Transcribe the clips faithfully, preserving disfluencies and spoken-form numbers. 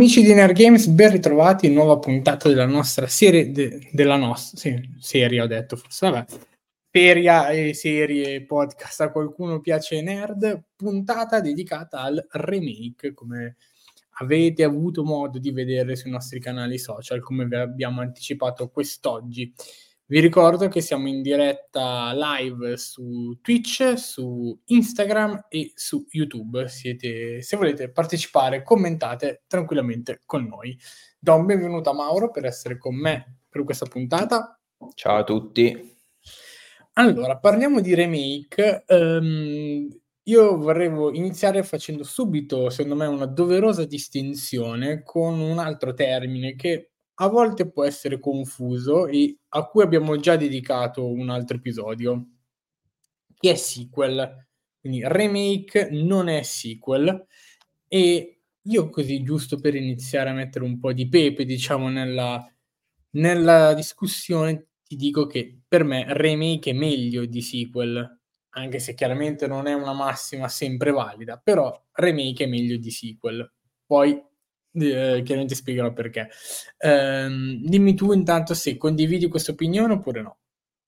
Amici di Nerd Games, ben ritrovati in nuova puntata della nostra serie, de, della nostra sì, serie ho detto, forse vabbè, feria e serie podcast a qualcuno piace nerd, puntata dedicata al remake, come avete avuto modo di vedere sui nostri canali social, come vi abbiamo anticipato quest'oggi. Vi ricordo che siamo in diretta live su Twitch, su Instagram e su YouTube. Siete, se volete partecipare, commentate tranquillamente con noi. Do un benvenuto a Mauro per essere con me per questa puntata. Ciao a tutti. Allora, parliamo di remake. Um, io vorrei iniziare facendo subito, secondo me, una doverosa distinzione con un altro termine che a volte può essere confuso e a cui abbiamo già dedicato un altro episodio, che è sequel. Quindi remake non è sequel, e io così, giusto per iniziare a mettere un po' di pepe, diciamo, nella, nella discussione, ti dico che per me remake è meglio di sequel, anche se chiaramente non è una massima sempre valida, però remake è meglio di sequel. Poi eh, chiaramente spiegherò perché. Ehm, dimmi tu intanto se condividi questa opinione oppure no.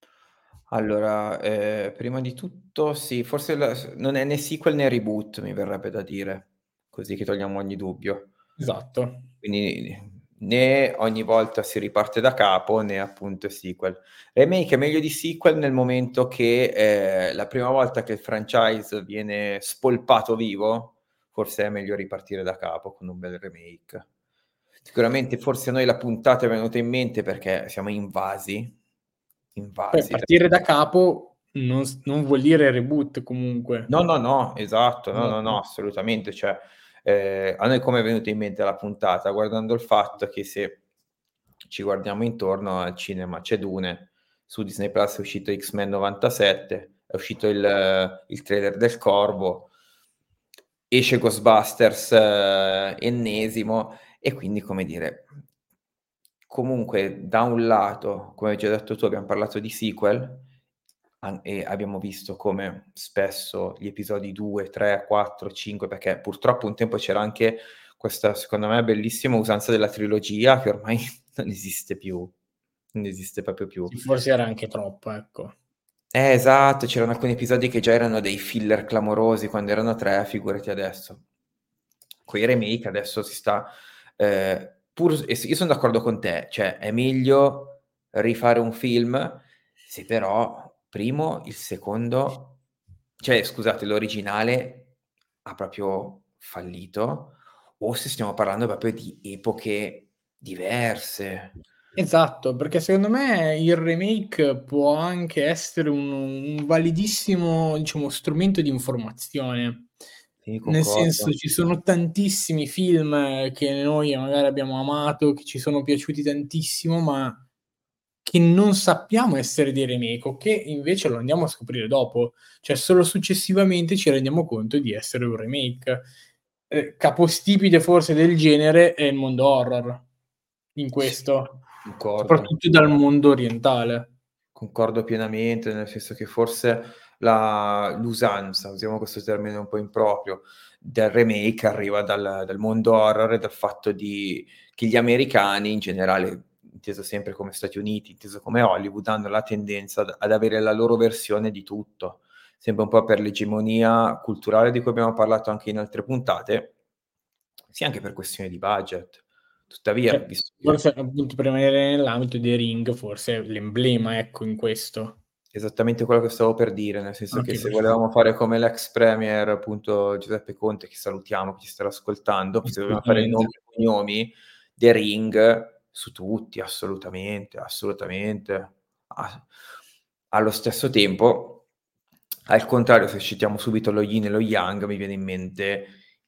Allora, eh, prima di tutto, sì, forse la- non è né sequel né reboot, mi verrebbe da dire, così che togliamo ogni dubbio. Esatto. Quindi né ogni volta si riparte da capo, né appunto è sequel. Remake è meglio di sequel nel momento che eh, la prima volta che il franchise viene spolpato vivo, forse è meglio ripartire da capo con un bel remake. Sicuramente forse a noi la puntata è venuta in mente perché siamo invasi, Poi invasi. partire da capo non, non vuol dire reboot comunque. No, no, no, esatto, no, no, no, Esatto. assolutamente. Cioè, eh, a noi come è venuta in mente la puntata? Guardando il fatto che se ci guardiamo intorno al cinema c'è Dune, su Disney Plus è uscito X-Men novantasette, è uscito il, il trailer del Corvo, esce Ghostbusters eh, ennesimo, e quindi, come dire, comunque da un lato, come hai già detto tu, abbiamo parlato di sequel an- e abbiamo visto come spesso gli episodi due, tre, quattro, cinque, perché purtroppo un tempo c'era anche questa, secondo me, bellissima usanza della trilogia che ormai non esiste più, non esiste proprio più. Sì, forse era anche troppo, ecco. Eh, esatto, c'erano alcuni episodi che già erano dei filler clamorosi quando erano tre, figurati adesso. Con i remake adesso si sta... eh, pur, e sì, io sono d'accordo con te, cioè è meglio rifare un film se però, primo, il secondo, cioè scusate, l'originale ha proprio fallito, o se stiamo parlando proprio di epoche diverse. Esatto, perché secondo me il remake può anche essere un, un validissimo, diciamo, strumento di informazione. Sì, Nel senso, concordo. ci sono tantissimi film che noi magari abbiamo amato, che ci sono piaciuti tantissimo, ma che non sappiamo essere dei remake, o che invece lo andiamo a scoprire dopo. Cioè, solo successivamente ci rendiamo conto di essere un remake. Eh, capostipite forse del genere è il mondo horror, in Sì, questo, concordo. soprattutto dal mondo orientale. Concordo pienamente, nel senso che forse la l'usanza, usiamo questo termine un po' improprio, del remake arriva dal dal mondo horror e dal fatto di che gli americani, in generale, inteso sempre come Stati Uniti, inteso come Hollywood, hanno la tendenza ad ad avere la loro versione di tutto, sempre un po' per l'egemonia culturale di cui abbiamo parlato anche in altre puntate, sia anche per questioni di budget. Tuttavia, Cioè, visto che forse appunto per rimanere nell'ambito dei Ring, forse è l'emblema, ecco, in questo. esattamente quello che stavo per dire, nel senso che Okay, se perfetto. volevamo fare come l'ex premier, appunto, Giuseppe Conte, che salutiamo, che ci starà ascoltando, se dovevamo fare Assolutamente. nomi e cognomi, The Ring su tutti, assolutamente, assolutamente. A allo stesso tempo, al contrario, se citiamo subito lo yin e lo yang, mi viene in mente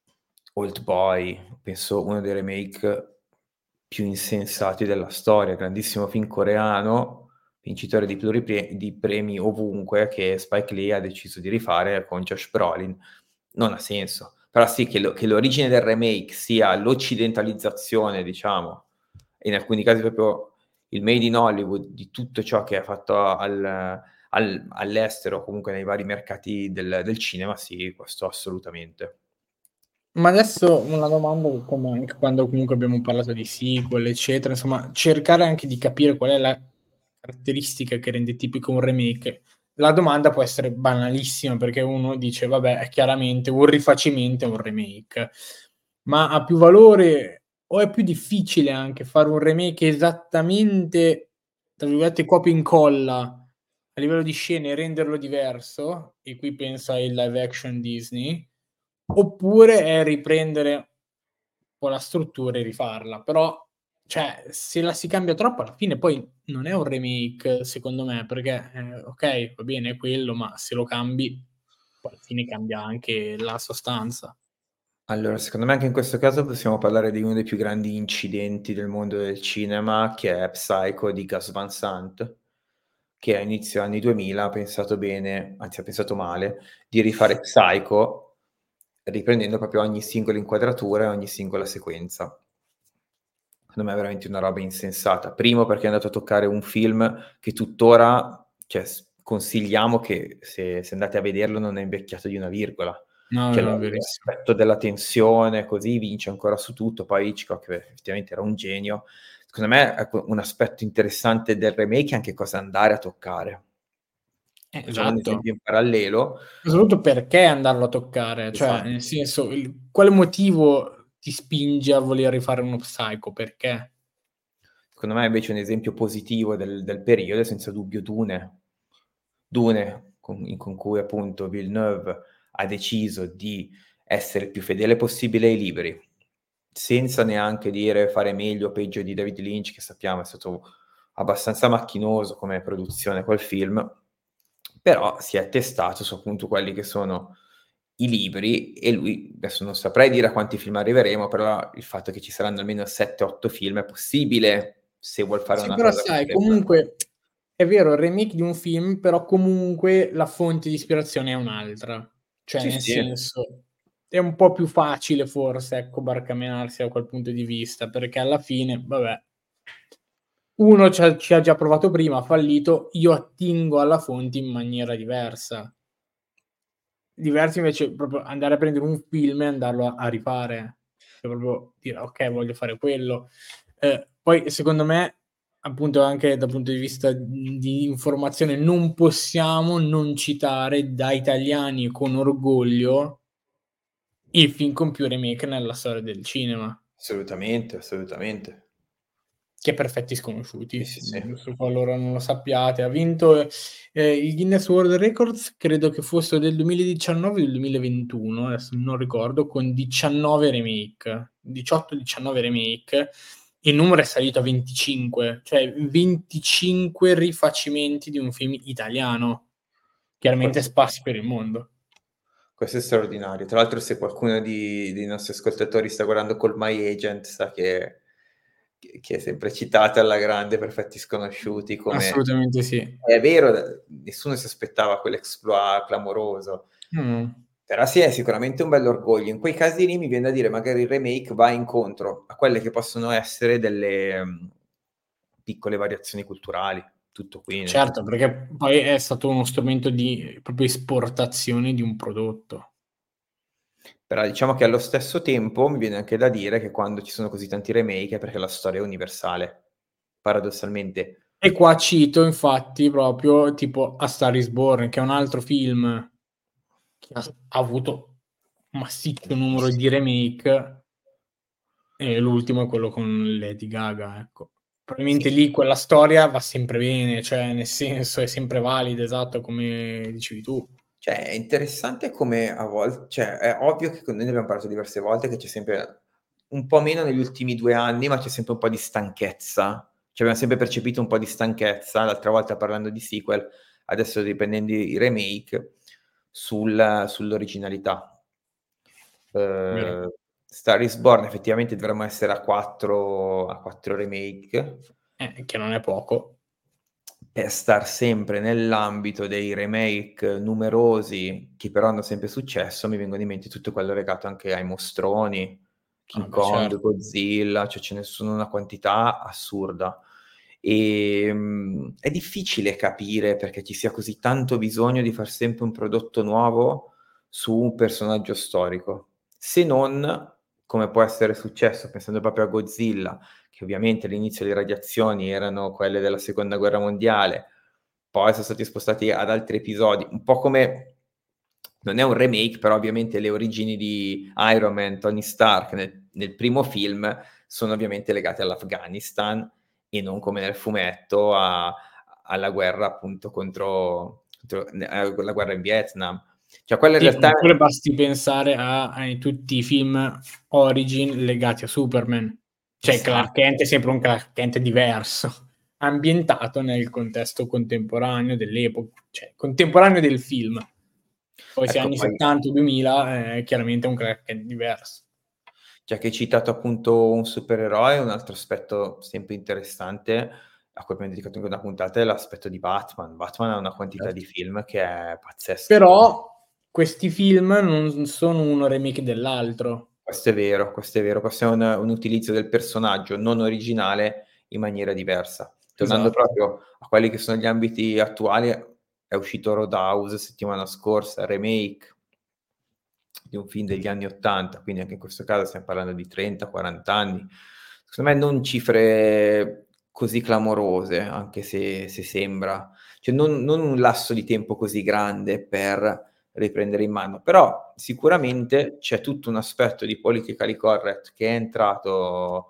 Oldboy, penso uno dei remake più insensati della storia, grandissimo film coreano, vincitore di pluripre di premi ovunque, che Spike Lee ha deciso di rifare con Josh Brolin. Non ha senso. Però sì, che, lo, che l'origine del remake sia l'occidentalizzazione, diciamo, e in alcuni casi proprio il made in Hollywood di tutto ciò che è fatto al, al, all'estero, comunque nei vari mercati del, del cinema, sì, questo assolutamente. Ma adesso una domanda, come anche quando comunque abbiamo parlato di sequel, eccetera, insomma, cercare anche di capire qual è la caratteristica che rende tipico un remake. La domanda può essere banalissima, perché uno dice: "Vabbè, è chiaramente un rifacimento, è un remake". Ma ha più valore o è più difficile anche fare un remake esattamente, tra virgolette, "copia e incolla" a livello di scene e renderlo diverso? E qui penso ai live action Disney. Oppure è riprendere un po' la struttura e rifarla. Però, cioè, se la si cambia troppo alla fine poi non è un remake secondo me, perché, ehm, okay, va bene è quello, ma se lo cambi poi alla fine cambia anche la sostanza. Allora, secondo me anche in questo caso possiamo parlare di uno dei più grandi incidenti del mondo del cinema, che è Psycho di Gus Van Sant, che a inizio anni duemila ha pensato bene, anzi ha pensato male, di rifare Psycho, riprendendo proprio ogni singola inquadratura e ogni singola sequenza. Secondo me è veramente una roba insensata. Primo perché è andato a toccare un film che tuttora, cioè s consigliamo che se se andate a vederlo non è invecchiato di una virgola. No, Cioè no, la verissimo. l'aspetto della tensione così vince ancora su tutto. Poi Hitchcock beh, effettivamente era un genio. Secondo me, ecco, un aspetto interessante del remake è anche cosa andare a toccare. Eh, Facciamo un esatto. esempio in parallelo. Ma soprattutto perché andarlo a toccare? Cioè, Esatto. nel senso, il quale motivo ti spinge a voler rifare uno Psycho? Perché? Secondo me invece un esempio positivo del del periodo è senza dubbio Dune. Dune, con in con cui appunto Villeneuve ha deciso di essere il più fedele possibile ai libri, senza neanche dire fare meglio o peggio di David Lynch, che sappiamo è stato abbastanza macchinoso come produzione quel film, però si è testato su appunto quelli che sono i libri e lui adesso non saprei dire a quanti film arriveremo, però il fatto che ci saranno almeno sette, otto film è possibile se vuol fare Sì, una però cosa sai, completa. comunque è vero, il remake di un film, però comunque la fonte di ispirazione è un'altra. Cioè, Sì, nel sì. senso, è un po' più facile forse, ecco, barcamenarsi da quel punto di vista, perché alla fine, vabbè, uno ci ha ci ha già provato prima, ha fallito, io attingo alla fonte in maniera diversa. Diverso invece proprio andare a prendere un film e andarlo a a rifare. Cioè proprio dire: "Okay, voglio fare quello". Ehm, poi secondo me, appunto anche dal punto di vista, mhmm, di informazione, non possiamo non citare da italiani con orgoglio il film con più remake nella storia del cinema. Assolutamente, assolutamente. Che è Perfetti Sì, Sconosciuti, sì, sì. mhmm, giusto qualora non lo sappiate. Ha vinto, ehm, il Guinness World Records, credo che fosse del duemiladiciannove o del duemilaventuno, adesso non ricordo, con diciannove remake, diciotto, diciannove remake. Il numero è salito a venticinque, cioè venticinque rifacimenti di un film italiano, chiaramente Questo sparsi per il mondo. questo è straordinario. Tra l'altro se qualcuno di dei nostri ascoltatori sta guardando Call My Agent sa che che che è sempre citata alla grande Perfetti Sconosciuti come Assolutamente sì. è vero, ehm, nessuno si aspettava quell'exploit clamoroso, Mh. però sì, è sicuramente un bell'orgoglio. In quei casi lì mi vien da dire magari il remake va incontro a quelle che possono essere delle, mhmm, piccole variazioni culturali. Tutto qui, nel Certo, senso perché poi è stato uno strumento di proprio esportazione di un prodotto. però diciamo che allo stesso tempo mi viene anche da dire che quando ci sono così tanti remake è perché la storia è universale, paradossalmente. E qua cito infatti proprio tipo A Star is Born, che è un altro film che ha s ha avuto un massiccio numero di Tantissimi. remake, e l'ultimo è quello con Lady Gaga, ecco. Sì, Probabilmente lì quella storia va sempre bene, cioè nel senso è sempre valida, esatto, come dicevi tu. cioè è interessante come a vol cioè è ovvio che con noi ne abbiamo parlato diverse volte che c'è sempre un po' meno negli ultimi due anni, ma c'è sempre un po' di stanchezza. Cioè abbiam sempre percepito un po' di stanchezza, l'altra volta parlando di sequel, adesso riprendendo i remake, sul sull'originalità. Vero. Uhm, Star is Born effettivamente dovremmo essere a quattro a quattro remake. Eh, che non è poco. Per star sempre nell'ambito dei remake numerosi, che però hanno sempre successo, mi vengono in mente tutto quello legato anche ai mostroni, Ah King beh, Kong, certo. Godzilla, cioè ce ne sono una quantità assurda. Ehm, è difficile capire perché ci sia così tanto bisogno di far sempre un prodotto nuovo su un personaggio storico. se non, come può essere successo pensando proprio a Godzilla, che ovviamente all'inizio le radiazioni erano quelle della seconda guerra mondiale, poi sono stati spostati ad altri episodi, un po' come non è un remake, però ovviamente le origini di Iron Man, Tony Stark nel, nel primo film sono ovviamente legate all'Afghanistan e non come nel fumetto a, alla guerra appunto contro, contro eh, la guerra in Vietnam. Cioè quella in Sì, realtà oppure basti pensare a, a tutti i film origin legati a Superman. Cioè Clark esatto, Kent è sempre un Clark Kent diverso, ambientato nel contesto contemporaneo dell'epoca, cioè contemporaneo del film. Poi se ecco anni poi settanta o duemila è chiaramente un Clark Kent diverso. già che hai citato appunto un supereroe, un altro aspetto sempre interessante a cui abbiamo dedicato anche una puntata è l'aspetto di Batman. Batman ha una quantità di Certo. film che è pazzesca. Però questi film non sono uno remake dell'altro. Questo è vero, questo è vero. Questo è un un utilizzo del personaggio non originale in maniera diversa. Tornando Esatto, proprio a quelli che sono gli ambiti attuali, è uscito Roadhouse settimana scorsa, remake di un film degli anni 'ottanta, quindi anche in questo caso stiam parlando di trenta, quaranta anni. Secondo me non cifre così clamorose, anche se se sembra. Cioè non non un lasso di tempo così grande per riprendere in mano, però sicuramente c'è tutto un aspetto di politically correct che è entrato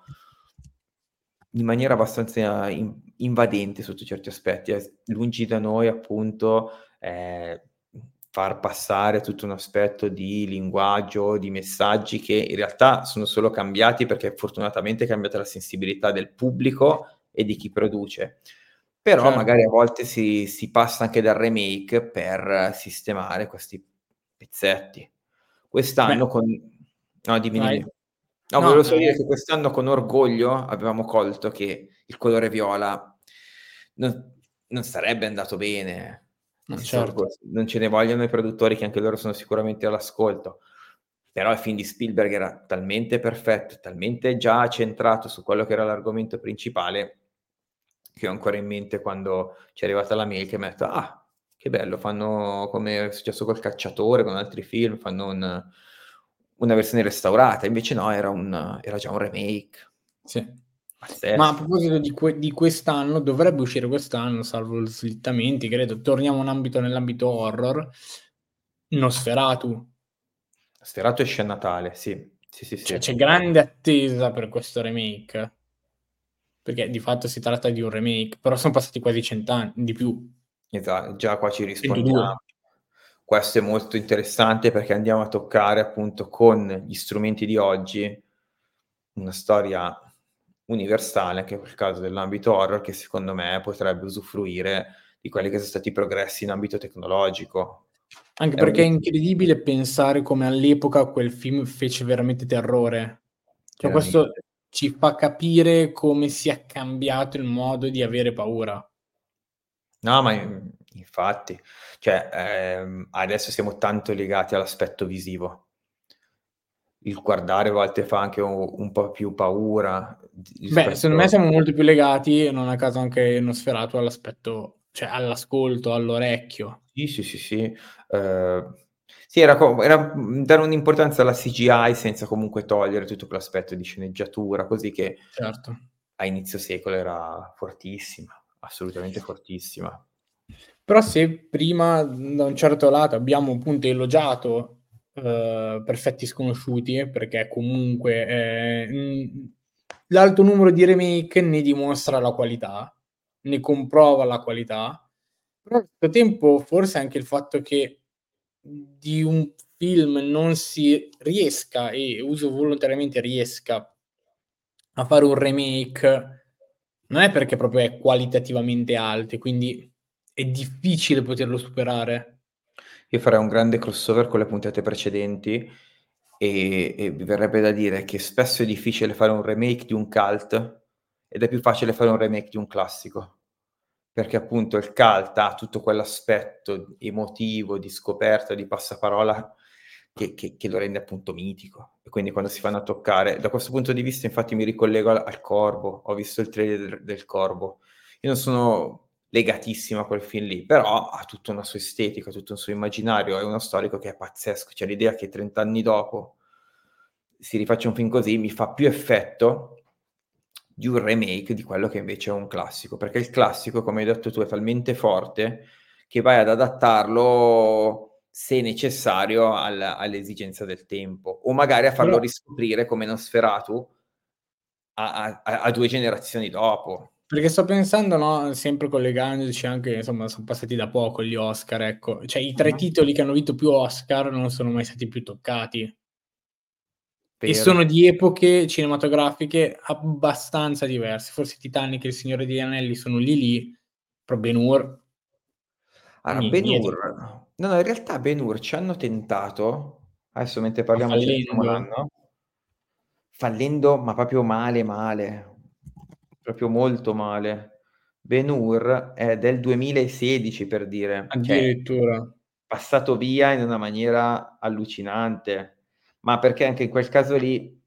in maniera abbastanza in invadente sotto certi aspetti, è s lungi da noi appunto, ehm, far passare tutto un aspetto di linguaggio, di messaggi che in realtà sono solo cambiati perché fortunatamente è cambiata la sensibilità del pubblico e di chi produce. Però certo. magari a volte si si passa anche dal remake per sistemare questi pezzetti. Beh, Quest'anno con no, dimmi, vai. dimmi. No, No, volevo solo dire eh, che quest'anno con orgoglio avevamo colto che il colore viola non non sarebbe andato bene. Nel no, senso, certo. boh, non ce ne vogliono i produttori che anche loro sono sicuramente all'ascolto, però il film di Spielberg era talmente perfetto, talmente già centrato su quello che era l'argomento principale, che ho ancora in mente quando ci è arrivata la mail che m'ha detto: "Ah, che bello, fanno come è successo col Cacciatore, con altri film, fanno un una versione restaurata." Invece no, era un era già un remake. Sì. Ma a Pazzesco. proposito di que di quest'anno, dovrebbe uscire quest'anno, salvo l slittamenti, credo, torniamo in ambito nell'ambito horror, Nosferatu. Sferato esce a Natale, sì. Sì, sì, Cioè sì. c'è grande attesa per questo remake, perché di fatto si tratta di un remake, però son passati quasi cent anni, di più, Esa già qua ci centodue. rispondiamo. Questo è molto interessante perché andiamo a toccare appunto con gli strumenti di oggi, una storia universale, anche in quel caso dell'ambito horror, che secondo me potrebbe usufruire di quelli che sono stati i progressi in ambito tecnologico. Anche È un perché è incredibile pensare come all'epoca quel film fece veramente terrore. Cioè questo veramente ci fa capire come sia cambiato il modo di avere paura. no, ma in infatti, cioè, ehm, adesso siamo tanto legati all'aspetto visivo. Il guardare a volte fa anche u un po' più paura d Beh, secondo me rispetto siamo molto più legati, non a caso anche Nosferatu, all'aspetto cioè all'ascolto, all'orecchio. sì, sì, sì, sì. Ehm, sì, era co era, mhmm, dare un'importanza alla C G I senza comunque togliere tutto quell'aspetto di sceneggiatura, così che Certo. a inizio secolo era fortissima, assolutamente fortissima. Però se prima, mhmm, da un certo lato abbiamo appunto elogiato, uhm, Perfetti Sconosciuti, perché comunque, ehm, mhmm, l'alto numero di remake ne dimostra la qualità, ne comprova la qualità, però allo stesso tempo forse anche il fatto che di un film non si riesca, e uso volontariamente riesca, a fare un remake, non è perché proprio è qualitativamente alto e quindi è difficile poterlo superare. Io farei un grande crossover con le puntate precedenti e e mi verrebbe da dire che spesso è difficile fare un remake di un cult ed è più facile fare un remake di un classico. Perché appunto il cult ha tutto quell'aspetto emotivo, di scoperta, di passaparola che che che lo rende appunto mitico. E quindi quando si vanno a toccare da questo punto di vista infatti mi ricollego al al Corvo, ho visto il trailer del Corvo. Io non sono legatissimo a quel film lì, però ha tutta una sua estetica, tutto un suo immaginario, è uno storico che è pazzesco, cioè l'idea che trenta anni dopo si rifaccia un film così, mi fa più effetto di un remake di quello che invece è un classico, perché il classico, come hai detto tu, è talmente forte che vai ad adattarlo, se necessario, al all'esigenza del tempo, o magari a farlo Però riscoprire come Nosferatu a a a due generazioni dopo. perché sto pensando, no, sempre collegandoci anche, insomma, son passati da poco gli Oscar, ecco. Cioè i tre Mh-mh. titoli che hanno vinto più Oscar non sono mai stati più toccati. E Vero. sono di epoche cinematografiche abbastanza diverse. Forse Titanic e Il Signore degli Anelli sono lì lì, però Ben-Hur Allora, ni Ben-Hur niente. no, no, in realtà Ben-Hur ci hanno tentato, adesso mentre Ma parliamo ci leggiamo fallendo? l'anno, fallendo ma proprio male, male, proprio molto male. Ben-Hur è del duemilasedici, per dire, cioè Addirittura. passato via in una maniera allucinante, ma perché anche in quel caso lì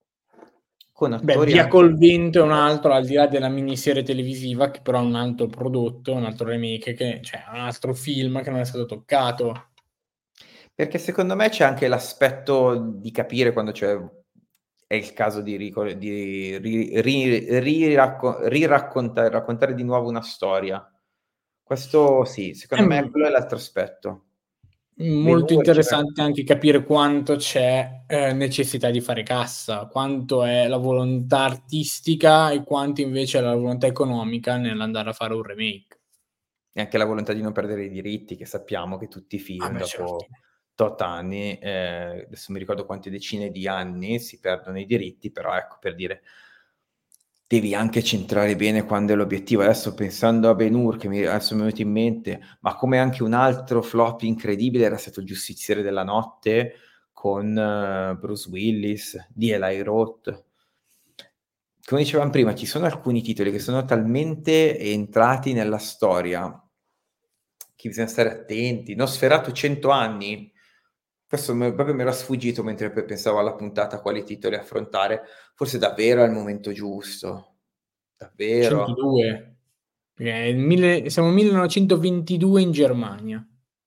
con Beh, attori Via anche col vento è un altro, al di là della miniserie televisiva, che però è un altro prodotto, un altro remake che cioè è un altro film che non è stato toccato. perché secondo me c'è anche l'aspetto di capire quando c'è è il caso di rico di ri ri riracco riracconta raccontare di nuovo una storia. Questo sì, secondo me Ehm quello è l'altro aspetto. Molto Ben-Hur c'era interessante anche capire quanto c'è, ehm, necessità di fare cassa, quanto è la volontà artistica e quanto invece è la volontà economica nell'andare a fare un remake. e anche la volontà di non perdere i diritti, che sappiamo che tutti i Ah film beh, certo. dopo tot anni, ehm, adesso non mi ricordo quante decine di anni, si perdono i diritti, però ecco, per dire devi anche centrare bene quando è l'obiettivo. Adesso pensando a Ben-Hur che mi adesso mi è venuto in mente, ma come anche un altro flop incredibile era stato Il Giustiziere della notte con Bruce Willis di Eli Roth. Come dicevam prima, ci sono alcuni titoli che sono talmente entrati nella storia che bisogna stare attenti. Nosferatu cento anni, questo me proprio m'era sfuggito mentre poi pensavo alla puntata quali titoli affrontare. Forse davvero è il momento giusto. Davvero. centodue. Perché è il mille siamo millenovecentoventidue in Germania.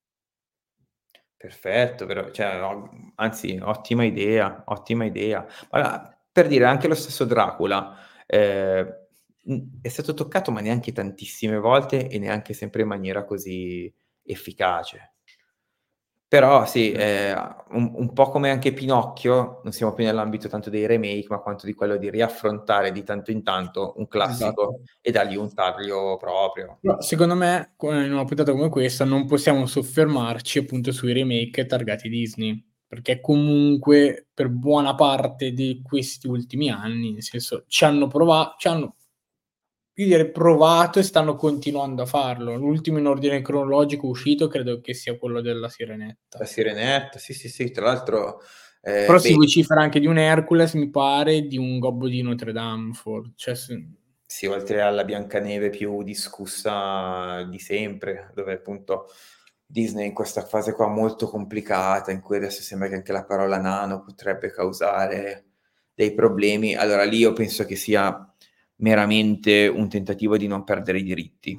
Perfetto, però cioè o anzi ottima idea, ottima idea. Guarda, per dire anche lo stesso Dracula, ehm, mhmm, è stato toccato ma neanche tantissime volte e neanche sempre in maniera così efficace. Però sì, ehm, un un po' come anche Pinocchio, non siamo più nell'ambito tanto dei remake, ma quanto di quello di riaffrontare di tanto in tanto un classico Esatto. e dargli un taglio proprio. Però secondo me, co in una puntata come questa, non possiamo soffermarci appunto sui remake targati Disney, perché comunque per buona parte di questi ultimi anni, nel senso, ci hanno prova ci hanno io direi provato e stanno continuando a farlo. L'ultimo in ordine cronologico uscito credo che sia quello della La Sirenetta. Sirenetta, sì, sì, sì, tra l'altro, Però ehm, si beh, vocifera anche di un Hercules, mi pare, di un Gobbo di Notre Dame for cioè s sì, oltre alla Biancaneve più discussa di sempre, dove appunto Disney in questa fase qua molto complicata, in cui adesso sembra che anche la parola nano potrebbe causare dei problemi, allora lì io penso che sia meramente un tentativo di non perdere i diritti.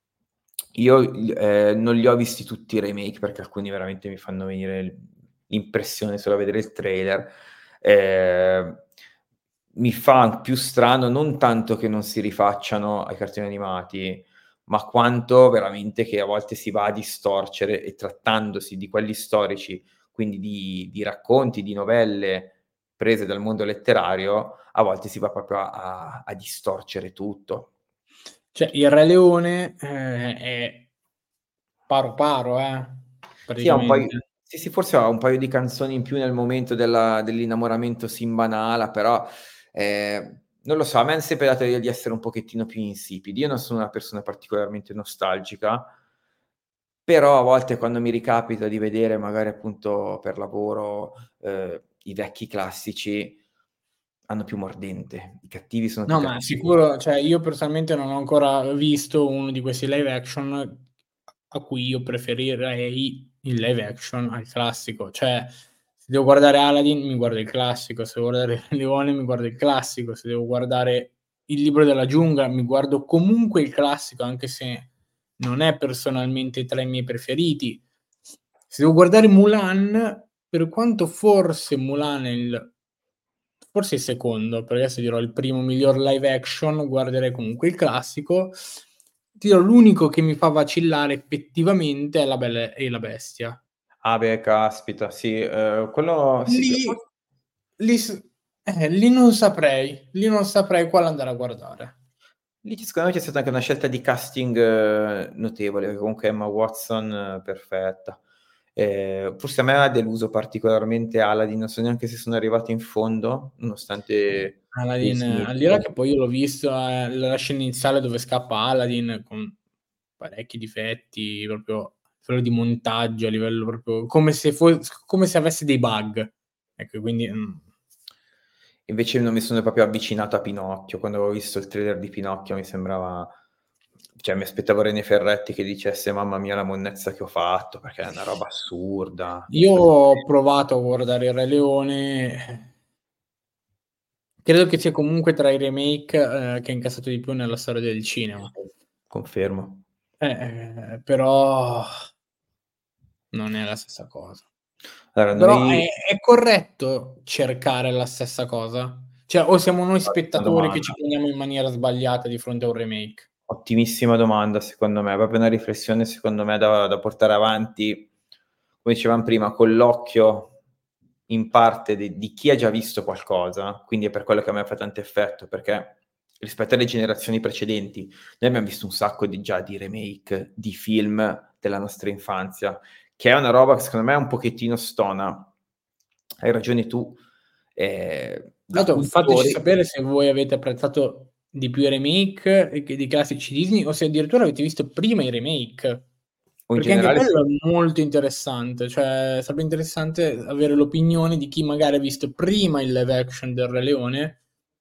Io gl ehm, non li ho visti tutti i remake, perché alcuni veramente mi fanno venire l l'impressione solo a vedere il trailer. Ehm, mi fa più strano non tanto che non si rifacciano ai cartoni animati, ma quanto veramente che a volte si va a distorcere e trattandosi di quelli storici, quindi di di racconti, di novelle prese dal mondo letterario, a volte si va proprio a a distorcere tutto. cioè il Re Leone, ehm, è paro paro, eh, Sì, ha un paio praticamente. sì, sì, forse ha un paio di canzoni in più nel momento della dell'innamoramento Simba-Nala, però, ehm, non lo so, a me han sempre dato l'idea di essere un pochettino più insipidi. Io non sono una persona particolarmente nostalgica, però a volte quando mi ricapita di vedere magari appunto per lavoro, ehm, i vecchi classici hanno più mordente. I cattivi sono più No, ma cattivi. sicuro, cioè io personalmente non ho ancora visto uno di questi live action a cui io preferirei il live action al classico. Cioè, se devo guardare Aladdin mi guardo il classico, se devo guardare Il Re Leone mi guardo il classico, se devo guardare Il Libro della Giungla mi guardo comunque il classico, anche se non è personalmente tra i miei preferiti. Se devo guardare Mulan, per quanto forse Mulan è il forse il secondo, perché adesso dirò il primo miglior live action, guarderei comunque il classico. Ti dirò l'unico che mi fa vacillare effettivamente è La Bella e la Bestia. Ah beh, caspita, sì, ehm, quello sì, che Lì poi lì s eh, lì non saprei, lì non saprei quale andare a guardare. lì c secondo me c'è stata anche una scelta di casting notevole, perché comunque Emma Watson perfetta. Ehm, forse a me ha deluso particolarmente Aladdin, non so neanche se sono arrivato in fondo, nonostante Will Aladdin, Smith. al di là che poi io l'ho visto, ehm, la scena iniziale dove scappa Aladdin con parecchi difetti, proprio solo di montaggio a livello proprio come se fo come se avesse dei bug. Ecco, quindi, mhmm Invece non mi sono proprio avvicinato a Pinocchio. Quando avevo visto il trailer di Pinocchio mi sembrava cioè mi aspettavo René Ferretti che dicesse: "Mamma mia la monnezza che ho fatto", perché è una roba assurda. Io ho provato a guardare Il Re Leone credo che sia comunque tra i remake, ehm, che ha incassato di più nella storia del cinema. Confermo. Eh, ehm, però non è la stessa cosa. Allora Però è noi è corretto cercare la stessa cosa? Cioè, o siamo noi Ottima spettatori che ci domanda. poniamo in maniera sbagliata di fronte a un remake? Ottimissima domanda secondo me, proprio una riflessione secondo me da da portare avanti, come dicevam prima, con l'occhio in parte de di chi ha già visto qualcosa, quindi è per quello che a me fa tanto effetto, perché rispetto alle generazioni precedenti, noi abbiam visto un sacco di già di remake, di film della nostra infanzia, che è una roba che secondo me è un pochettino stona. Hai ragione tu, ehm, da Dato fateci cultori sapere se voi avete apprezzato di più i remake e che di classici Disney, o se addirittura avete visto prima i remake. o in Perché anche generale quello se è molto interessante, cioè sarebbe interessante avere l'opinione di chi magari ha visto prima il live action del Re Leone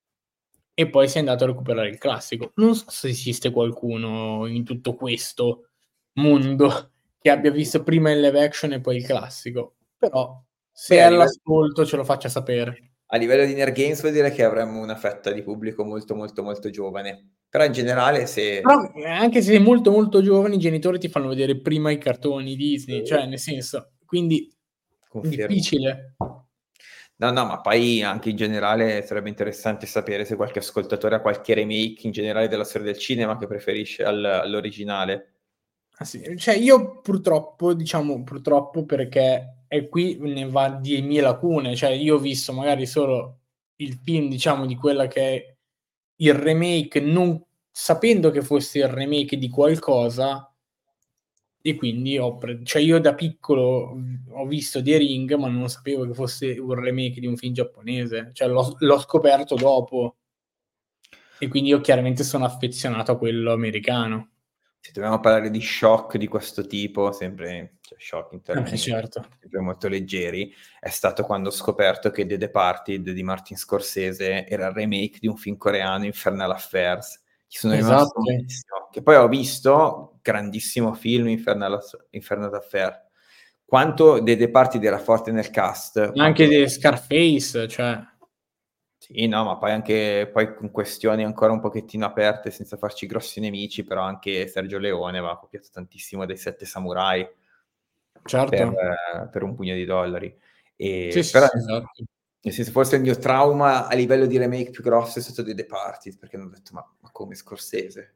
e poi si è andato a recuperare il classico. Non so se esiste qualcuno in tutto questo mondo che abbia visto prima il live action e poi il classico, però se beh è a livel all'ascolto ce lo faccia sapere. a livello di Nergames vuol dire che avremmo una fetta di pubblico molto, molto, molto giovane. Però in generale se Però, ehm, anche se molto, molto giovani, i genitori ti fanno vedere prima i cartoni Disney, cioè nel senso, quindi Confermo. difficile. No, no, ma poi anche in generale sarebbe interessante sapere se qualche ascoltatore ha qualche remake in generale della storia del cinema che preferisce al all'originale. Ah sì, cioè io purtroppo, diciamo purtroppo perché e qui ne va di mie lacune, cioè io ho visto magari solo il film, diciamo, di quella che è il remake, non sapendo che fosse il remake di qualcosa e quindi ho pre cioè io da piccolo, mhmm, ho visto The Ring, ma non sapevo che fosse un remake di un film giapponese, cioè l'ho s l'ho scoperto dopo. E quindi io chiaramente sono affezionato a quello americano. Se dovevamo parlare di shock di questo tipo, sempre cioè shock in Eh beh, termini certo. sempre molto leggeri, è stato quando ho scoperto che The Departed di Martin Scorsese era il remake di un film coreano, Infernal Affairs. Ci sono rimasto Esatto. malissimo, che poi ho visto, grandissimo film Infernal Ass Infernal Affair. Quanto The Departed era forte nel cast, Ma anche quanto de Scarface, cioè sì, no, ma poi anche poi con questioni ancora un pochettino aperte, senza farci grossi nemici, però anche Sergio Leone aveva copiato tantissimo dai Sette Samurai per certo. per un pugno di dollari. Sì, Ehm, sì, però sì, esatto. nel senso forse il mio trauma a livello di remake più grosso è stato The Departed, perché mi ho detto: "Ma ma come Scorsese?"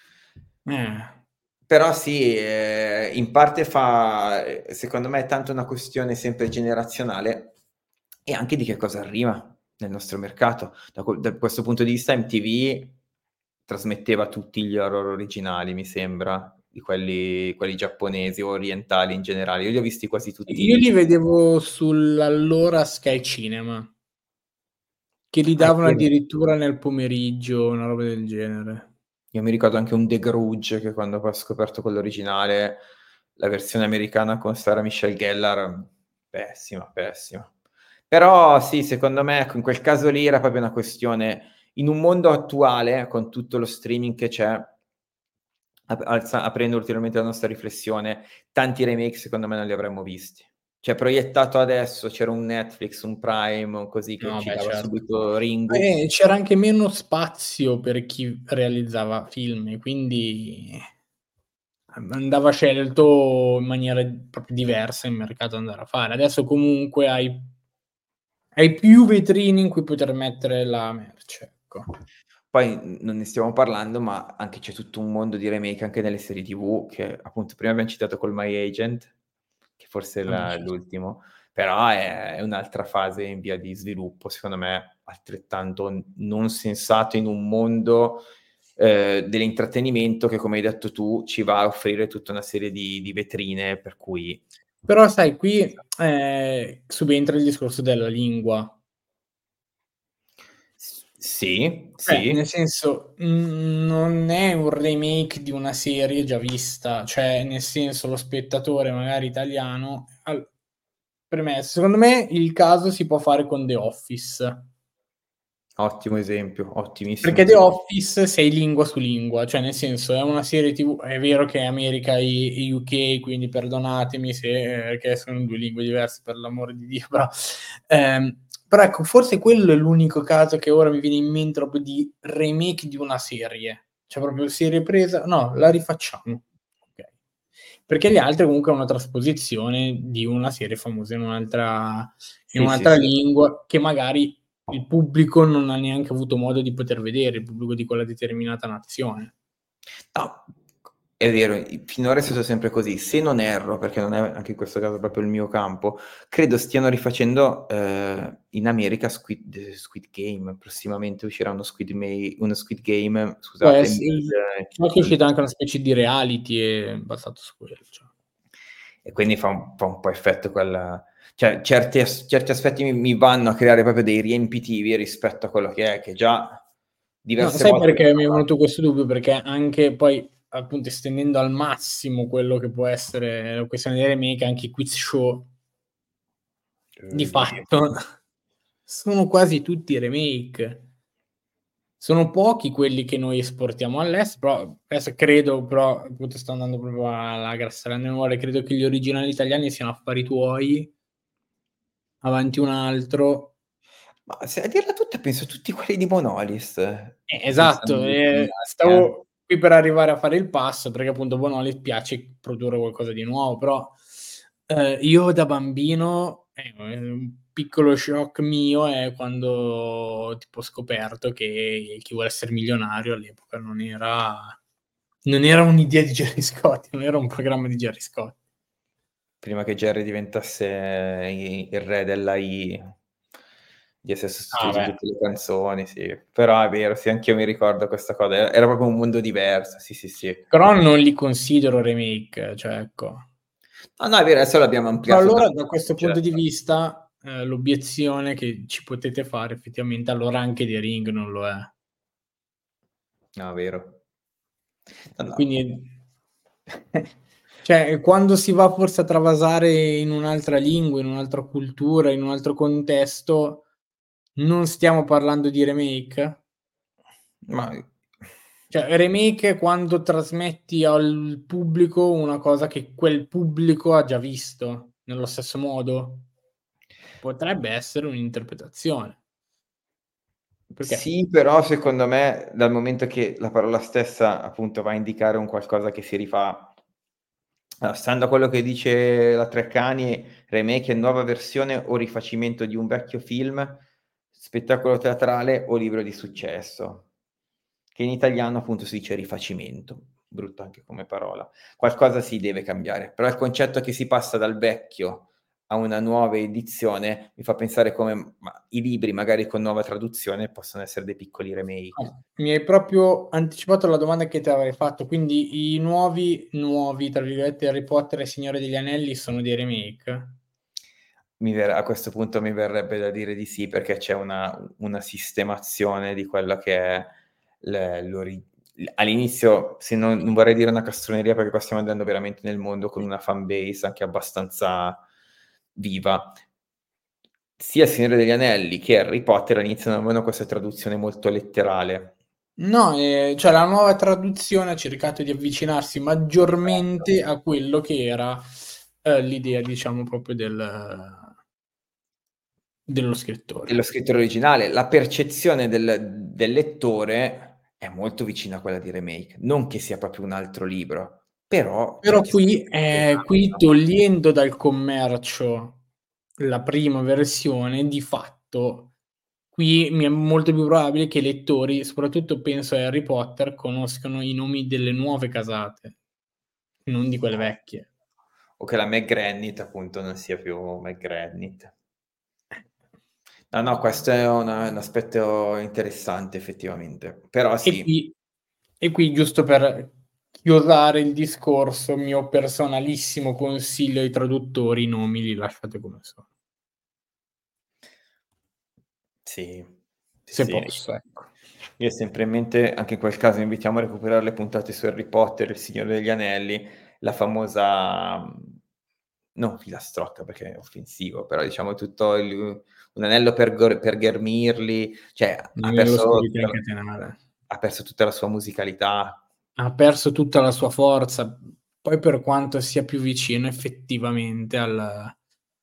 Eh. Però sì, ehm, in parte fa ehm, secondo me è tanto una questione sempre generazionale e anche di che cosa arriva nel nostro mercato. Da que da questo punto di vista M T V trasmetteva tutti gli horror originali, mi sembra, di quelli quelli giapponesi o orientali in generale. Io li ho visti quasi Io tutti li vedevo sull'allora Sky Cinema, che li ah, è davano vero. addirittura nel pomeriggio, una roba del genere. Io mi ricordo anche un The Grudge che quando poi ho scoperto quello originale, la versione americana con Sarah Michelle Gellar, pessima, pessima. Però sì, secondo me, ecco, in quel caso lì era proprio una questione in un mondo attuale, con tutto lo streaming che c'è, ap alza aprendo ulteriormente la nostra riflessione, tanti remake secondo me non li avremmo visti. Cioè proiettato adesso, c'era un Netflix, un Prime o così che No, ci beh, dava certo. subito Ringu. Eh, c'era anche meno spazio per chi realizzava film e quindi an andava scelto in maniera proprio diversa il mercato andare a fare. Adesso comunque hai hai più vetrine in cui poter mettere la merce, ecco. Poi n non ne stiamo parlando, ma anche c'è tutto un mondo di remake anche nelle serie T V che appunto prima abbiam citato Call My Agent, che forse è Vabbè, la certo. l'ultimo, però è è un'altra fase in via di sviluppo, secondo me altrettanto n non sensato in un mondo, ehm, dell'intrattenimento che, come hai detto tu, ci va a offrire tutta una serie di di vetrine per cui Però sai qui, ehm, subentra il discorso della lingua. S sì, Eh, sì. nel senso, mhmm, non è un remake di una serie già vista, cioè nel senso lo spettatore magari italiano al premesso, secondo me il caso si può fare con The Office. Ottimo esempio, ottimissimo Perché The esempio. Office sei lingua su lingua, cioè nel senso è una serie T V è vero che è America e e U K, quindi perdonatemi se ehm, che sono due lingue diverse per l'amore di Dio, però ehm, però ecco, forse quello è l'unico caso che ora mi viene in mente proprio di remake di una serie. Cioè proprio serie presa: "No, la rifacciamo." Okay. Perché gli altri comunque è una trasposizione di una serie famosa in un'altra in Sì, sì, un'altra sì. lingua che magari il pubblico non ha neanche avuto modo di poter vedere, il pubblico di quella determinata nazione. No, è vero, i finora è stato sempre così. Se non erro, perché non è anche in questo caso proprio il mio campo, credo stiano rifacendo, ehm, in America Squid Squid Game. Prossimamente uscirà uno Squid May uno Squid Game, Può scusate, ess il so che è in uscita anche una specie di reality e basato su quello, cioè. E quindi fa un fa un po' effetto quel cioè certi as certi aspetti mi mi vanno a creare proprio dei riempitivi rispetto a quello che è, che già No, diverse sai volte perché mi è venuto questo dubbio? Perché anche poi, appunto, estendendo al massimo quello che può essere la questione dei remake, anche i quiz show di Uh, sì. fatto sono quasi tutti remake. Sono pochi quelli che noi esportiamo all'est, però adesso credo però, appunto sto andando proprio alla grassolana memoria, credo che gli originali italiani siano Affari tuoi, Avanti un altro. Ma se a dirla tutta penso tutti quelli di Monolis, Eh, che siano esatto, gli ehm, originali, eh. stavo qui per arrivare a fare il passo, perché appunto Bonolis piace produrre qualcosa di nuovo, però, ehm, io da bambino, eh, un piccolo shock mio è quando tipo ho scoperto che Chi vuole esser milionario all'epoca non era non era un'idea di Gerry Scotti, non era un programma di Gerry Scott. Prima che Gerry diventasse i il re dell'A I, di essere Ah sostituito in beh. tutte le canzoni, sì. Però è vero, sì, anch'io mi ricordo questa cosa. E era proprio un mondo diverso, sì, sì, sì. Però non li considero remake, cioè ecco. No, no, è vero, adesso l'abbiamo Ma ampliato allora tanto da il questo punto di concetto. vista, ehm, l'obiezione che ci potete fare effettivamente allora anche The Ring non lo è. No, vero. No, no. Quindi cioè quando si va forse a travasare in un'altra lingua, in un'altra cultura, in un altro contesto, non stiamo parlando di remake? Ma Cioè remake è quando trasmetti al pubblico una cosa che quel pubblico ha già visto, nello stesso modo? Potrebbe essere un'interpretazione. Perché? sì, però secondo me dal momento che la parola stessa, appunto, va a indicare un qualcosa che si rifà allora, stando a quello che dice la Treccani, remake è nuova versione o rifacimento di un vecchio film, spettacolo teatrale o libro di successo, che in italiano appunto si dice rifacimento, brutta anche come parola. Qualcosa si deve cambiare, però il concetto che si passa dal vecchio a una nuova edizione mi fa pensare come ma i libri magari con nuova traduzione possono essere dei piccoli remake. Ah, mi hai proprio anticipato la domanda che ti avrei fatto, quindi i nuovi nuovi, tra virgolette, Harry Potter e Signore degli Anelli sono dei remake? Mi verrà a questo punto mi verrebbe da dire di sì, perché c'è una una sistemazione di quello che è l l'ori l all'inizio, se non non vorrei dire una castroneria, perché qua stiamo andando veramente nel mondo con una fan base anche abbastanza viva. Sia Il Signore degli Anelli che Harry Potter all'inizio non avevano questa traduzione molto letterale. No, ehm, cioè la nuova traduzione ha cercato di avvicinarsi Esatto. maggiormente a quello che era, ehm, l'idea diciamo proprio del dello Dello scrittore. scrittore originale. La percezione del del lettore è molto vicina a quella di remake. Non che sia proprio un altro libro, però Però certi qui aspetti si ehm, qui esaminano. togliendo dal commercio la prima versione, di fatto fatto, qui mi è molto più probabile che i lettori, soprattutto penso a Harry Potter, conoscano i nomi delle nuove casate, non di quelle vecchie. O che la McGranit appunto non sia più McGranit. No, no, questo è un un aspetto interessante effettivamente, però E sì. qui e qui giusto per chiodare il discorso, mio personalissimo consiglio ai traduttori: i nomi li lasciate come sono. Sì, sì, Se sì. posso, ecco. Io ho sempre in mente, anche in quel caso invitiamo a recuperare le puntate su Harry Potter, Il Signore degli Anelli, la famosa, mhmm, non filastrocca perché è offensivo, però diciamo tutto il un anello per gor per ghermirli, cioè ha Nello perso spirito tutta la incatenare. ha perso tutta la sua musicalità. Ha perso tutta la sua forza, poi per quanto sia più vicino effettivamente al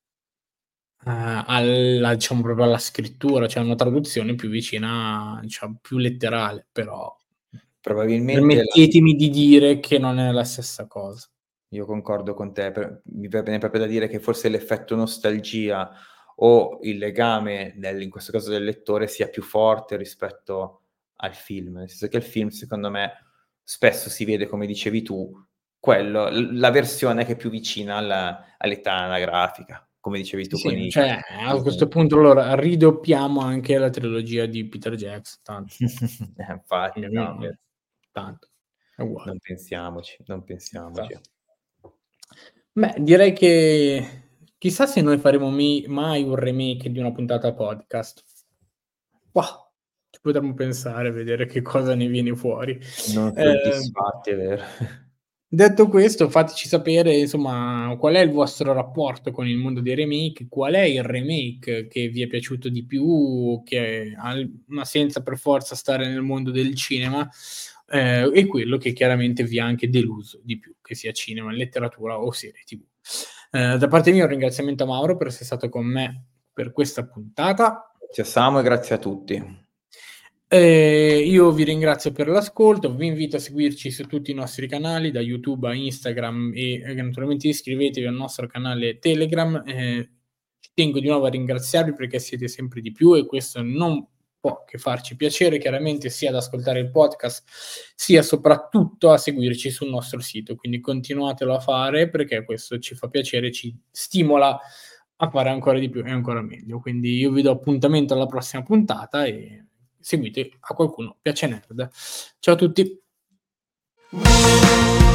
ehm, alla diciamo proprio alla scrittura, cioè una traduzione più vicina, diciamo più letterale, però Probabilmente la permettetemi di dire che non è la stessa cosa. Io concordo con te, per mi viene proprio da dire che forse l'effetto nostalgia o il legame nel in questo caso del lettore sia più forte rispetto al film. Nel senso che il film, secondo me, spesso si vede, come dicevi tu, quello l la versione che è più vicina alla all'età anagrafica, come dicevi Sì, tu con sì, i cioè a Disney. questo punto allora ridoppiamo anche la trilogia di Peter Jackson, tanto. Eh, infatti, no, Mh-mh. beh, Tanto, è uguale. non pensiamoci, non pensiamoci. Esatto. Beh, direi che chissà se noi faremo mi mai un remake di una puntata podcast. Mah, ci potremmo pensare, vedere che cosa ne viene fuori. Non Ehm, soddisfatti, è vero. detto questo, fateci sapere insomma qual è il vostro rapporto con il mondo dei remake, qual è il remake che vi è piaciuto di più, che ha il ma senza per forza stare nel mondo del cinema, ehm, e quello che chiaramente vi ha anche deluso di più, che sia cinema, letteratura o serie T V. Ehm, da parte mia un ringraziamento a Mauro per essere stato con me per questa puntata. Grazie a Samu e grazie a tutti. Ehm, io vi ringrazio per l'ascolto, vi invito a seguirci su tutti i nostri canali, da YouTube a Instagram e, ehm, naturalmente iscrivetevi al nostro canale Telegram. Ehm, ci tengo di nuovo a ringraziarvi perché siete sempre di più e questo non può che farci piacere, chiaramente sia ad ascoltare il podcast, sia soprattutto a seguirci sul nostro sito. Quindi continuatelo a fare perché questo ci fa piacere, ci stimola a fare ancora di più e ancora meglio. Quindi io vi do appuntamento alla prossima puntata e seguite a qualcuno piace nerd. Ciao a tutti.